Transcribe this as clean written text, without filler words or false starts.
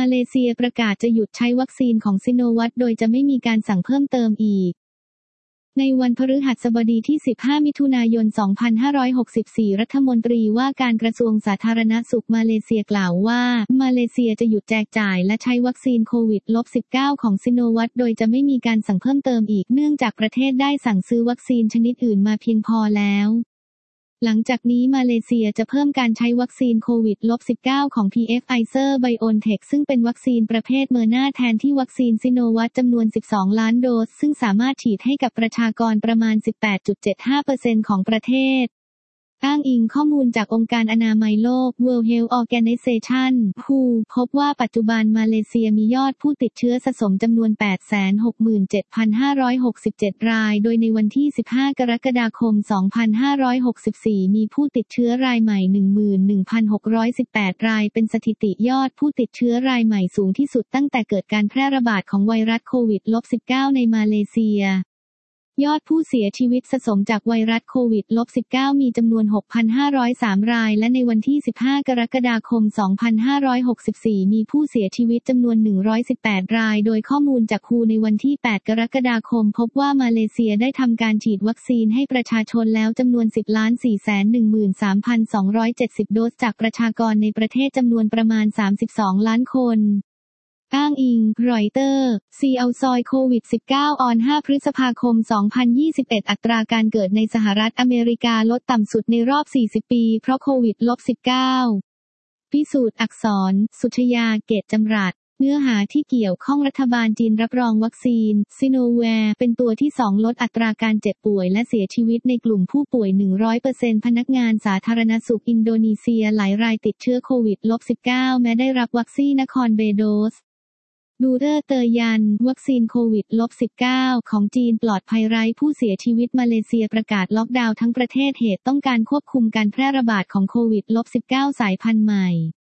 มาเลเซียประกาศจะหยุดใช้วัคซีนของซิโนวัคโดยจะไม่มีการสั่งเพิ่มเติมอีกในวันพฤหัสบดีที่ 15 มิถุนายน 2564 รัฐมนตรีว่าการกระทรวงสาธารณสุขมาเลเซียกล่าวว่ามาเลเซียจะหยุดแจกจ่ายและใช้วัคซีนโควิด -19 ของซิโนวัคโดยจะไม่มีการสั่งเพิ่มเติมอีกเนื่องจากประเทศได้สั่งซื้อวัคซีนชนิดอื่นมาเพียงพอแล้วหลังจากนี้มาเลเซียจะเพิ่มการใช้วัคซีนโควิด -19 ของ Pfizer BioNTech ซึ่งเป็นวัคซีนประเภทเมอร์นาแทนที่วัคซีนซิโนวัคจำนวน 12 ล้านโดสซึ่งสามารถฉีดให้กับประชากรประมาณ 18.75% ของประเทศอ้างอิงข้อมูลจากองค์การอนามัยโลก World Health Organization WHO พบว่าปัจจุบันมาเลเซียมียอดผู้ติดเชื้อสะสมจำนวน 867,567 รายโดยในวันที่ 15 กรกฎาคม 2564 มีผู้ติดเชื้อรายใหม่ 11,618 รายเป็นสถิติยอดผู้ติดเชื้อรายใหม่สูงที่สุดตั้งแต่เกิดการแพร่ระบาดของไวรัสโควิด -19 ในมาเลเซียยอดผู้เสียชีวิตสะสมจากไวรัสโควิด -19 มีจำนวน 6,503 รายและในวันที่ 15 กรกฎาคม 2564 มีผู้เสียชีวิตจำนวน 118 รายโดยข้อมูลจากWHOในวันที่ 8 กรกฎาคมพบว่ามาเลเซียได้ทำการฉีดวัคซีนให้ประชาชนแล้วจำนวน 10,413,270 โดสจากประชากรในประเทศจำนวนประมาณ 32 ล้านคนอ้างอิงรอยเตอร์ซีเอาซอยโควิด -19 ออน 5 พฤษภาคม 2021 อัตราการเกิดในสหรัฐอเมริกาลดต่ำสุดในรอบ 40 ปีเพราะโควิด -19 พิสูจน์อักษร สุชยา เกตจำรัดเนื้อหาที่เกี่ยวข้องรัฐบาลจีนรับรองวัคซีนซิโนแวคเป็นตัวที่ 2 ลดอัตราการเจ็บป่วยและเสียชีวิตในกลุ่มผู้ป่วย 100% พนักงานสาธารณสุขอินโดนีเซียหลายรายติดเชื้อโควิด -19 แม้ได้รับวัคซีนนครเบโดสดูเตอร์เตยยันวัคซีนโควิด -19 ของจีนปลอดภัยไร้ผู้เสียชีวิตมาเลเซียประกาศล็อกดาวน์ทั้งประเทศเหตุต้องการควบคุมการแพร่ระบาดของโควิด -19 สายพันธุ์ใหม่